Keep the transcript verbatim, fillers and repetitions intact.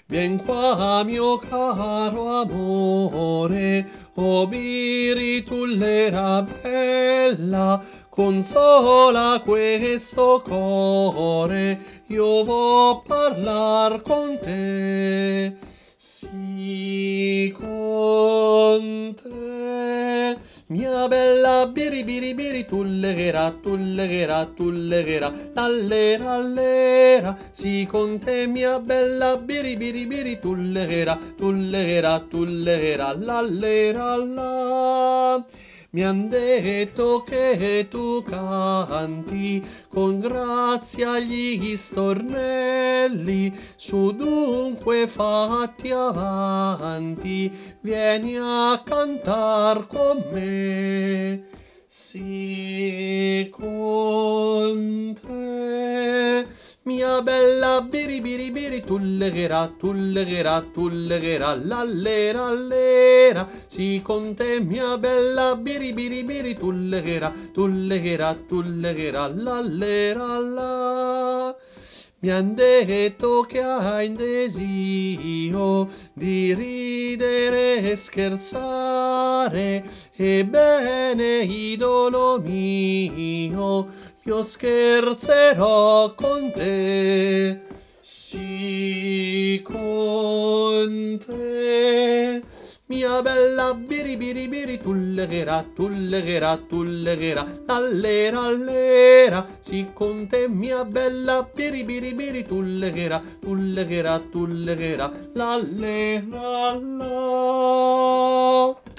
Vien qua mio caro amore, o biritullera bella, consola questo core, io vo parlar con te. Sì, con te, mia bella biri biri biri, tulleghera, tulleghera, tulleghera, lallera, allera. Sì, con te, mia bella biri biri biri, tulleghera, tulleghera, tulleghera, lallera, la. Mi han detto che tu canti con grazia gli stornelli, su dunque fatti avanti, vieni a cantar con me. Sì, con te, mia bella biri biri biri, tulleghera, tulleghera, tulleghera, lallera, allera. Sì, con te, mia bella biri biri biri, tulleghera, tulleghera, tulleghera, lallera, la. Mi han detto che hai un desio di ridere e scherzare, ebbene, idolo mio, io scherzerò con te. Sì, con te, mia bella biri biri biri, tulleghera, tulleghera, tulleghera, allera, allera. Sì, con te, mia bella biri biri biri, tulleghera, tulleghera, tulleghera, l'allera, la.